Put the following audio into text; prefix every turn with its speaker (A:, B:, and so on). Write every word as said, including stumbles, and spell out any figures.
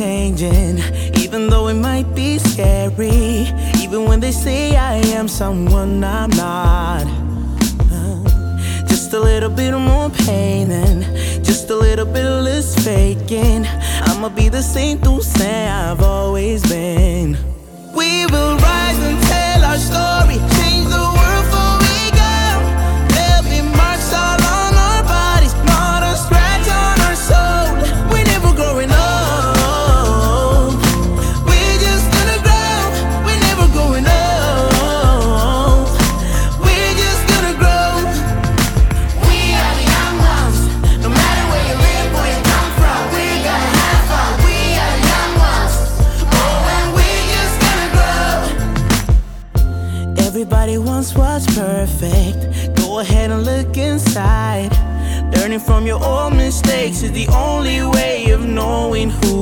A: changing, even though it might be scary. Even when they say I am someone I'm not. Uh, just a little bit more pain and just a little bit less faking. I'ma be the same to say I've always been. We will rise and tell our story, change the world for we go. There'll be marks all on our bodies, not a scratch on our soul. We're never growing old. We're just gonna grow. We're never growing old. We're just gonna grow. We are the young ones. No matter where you live, where you come from, we're gonna have fun. We are the young ones. Oh, and we're just gonna grow. Everybody wants what's perfect. Go ahead and look inside. Learning from your old mistakes is the only way of knowing who